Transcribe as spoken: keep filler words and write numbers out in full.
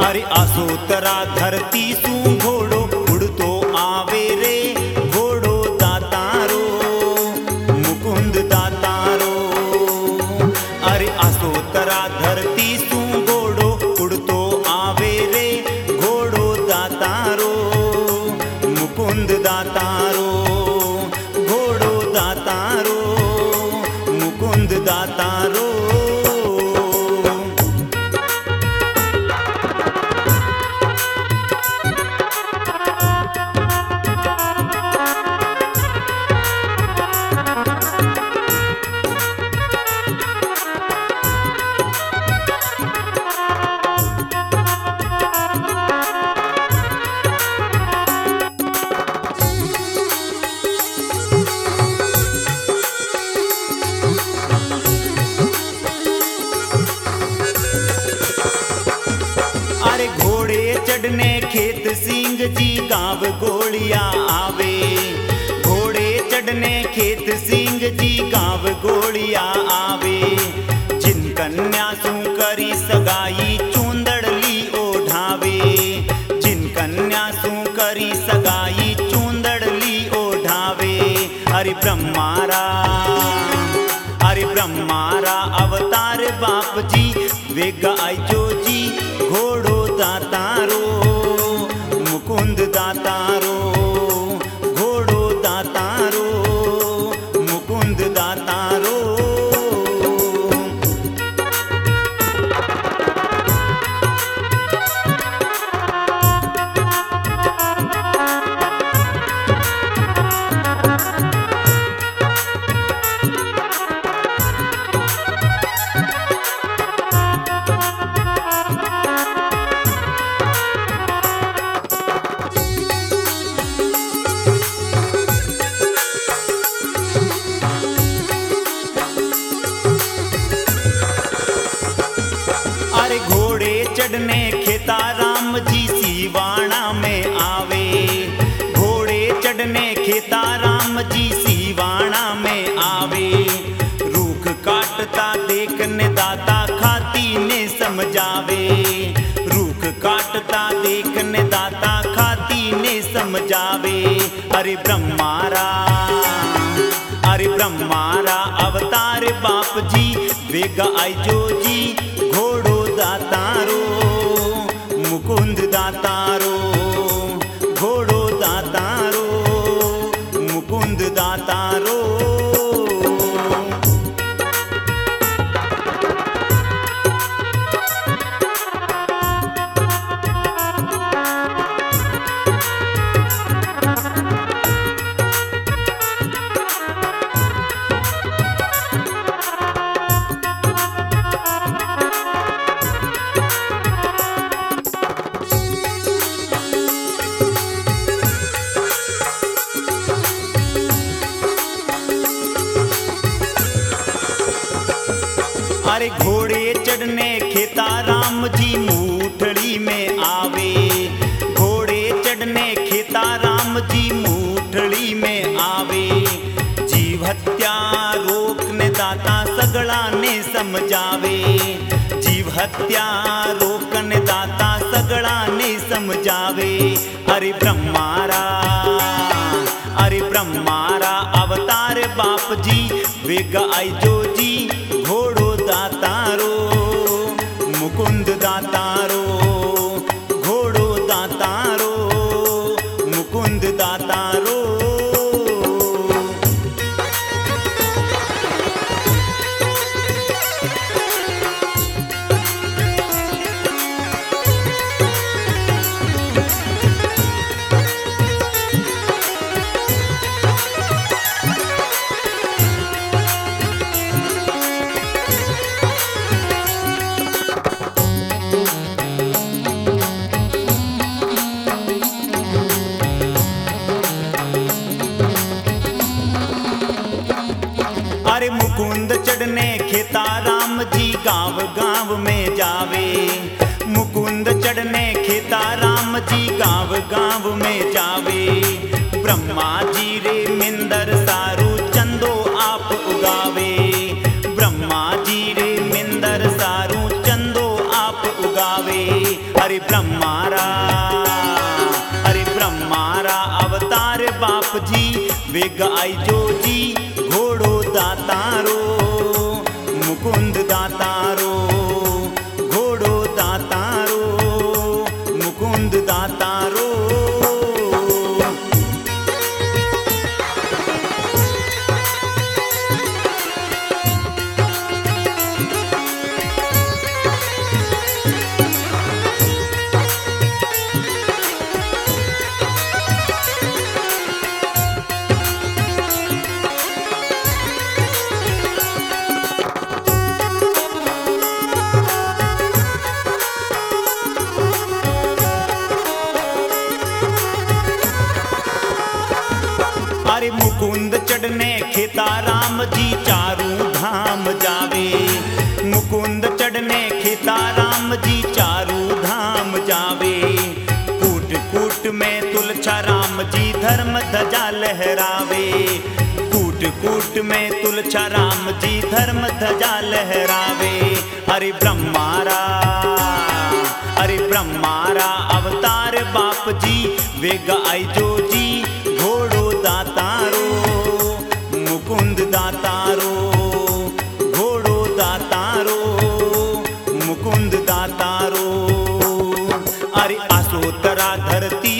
अरे आसोतरा धरती सू घोड़ो उड़तो आवे रे, घोड़ो दातारो मुकुंद दातारो। अरे आसोतरा धरती सू घोड़ो उड़तो आवे रे, घोड़ो दातारो मुकुंद दातारो, घोड़ो दातारो मुकुंद दातारो। अरे घोड़े चढ़ने खेत सिंह जी गाँव गोलिया आवे, घोड़े चढ़ने खेत सिंह जी गाँव गोलिया आवे। जिन कन्या सू करी सगाई चूंदड़ ली ओढ़ावे, जिन कन्या सू करी सगाई चूंदड़ ली ओढ़ावे। अरे ब्रह्मारा अरे ब्रह्मारा अवतार बाप जी वे गायजो जी, घोड़ो दातारो मुकुंद दातारो, घोड़ो दातारो मुकुंद दातारो। अरे घोड़े चढ़ने खेता राम जी सीवाणा में आवे, घोड़े चढ़ने खेता राम जी सीवाणा में आवे। रूख काटता देखने दाता खाती ने समझावे, रूख काटता देखने दाता खाती ने समझावे। अरे ब्रह्मारा अरे ब्रह्मारा अवतार बाप जी वे गायजो जी, घोड़ो दातारो मुकुंद दातारो, घोड़ो दातारो मुकुंद दातारो। अरे घोड़े चढ़ने खेता राम जी मूठड़ी में आवे, घोड़े चढ़ने खेता राम जी मूठड़ी में आवे। जीव हत्या रोकने दाता सगड़ा ने समझावे, जीव हत्या रोकने दाता सगड़ा ने समझावे। अरे ब्रह्मारा अरे ब्रह्मारा अवतार बाप जी वे गायजो जी, घोड़ो दातारो मुकुंद दातारो, घोड़ो दातारो मुकुंद दातारो। अरे मुकुंद चढ़ने खेता राम जी गाँव गाँव में जावे, मुकुंद चढ़ने खेता राम जी गाँव गाँव में जावे। ब्रह्मा जी रे मिंदर सारू चंदो आप उगावे, ब्रह्मा जी रे मिंदर सारू चंदो आप उगावे। अरे ब्रह्मारा अरे ब्रह्मारा अवतार बाप जी वेग आई जो जी घोड़ो दातारो मुकुंद दातारो घोड़ो दातारो मुकुंद दातारो। अरे मुकुंद चढ़ने खेता राम जी चारों धाम जावे मुकुंद चढ़ने खेता राम जी चारों धाम जावे कूट कूट में तुलछा राम जी धर्म ध्वजा लहरावे कूट कूट में तुलछा राम जी धर्म ध्वजा लहरावे। अरे ब्रह्मारा अरे ब्रह्मारा अवतार बाप जी वेग आई जो जी घोड़ो दातारो मुकुंद दातारो घोड़ो दातारो मुकुंद दातारो। अरे आसोतरा धरती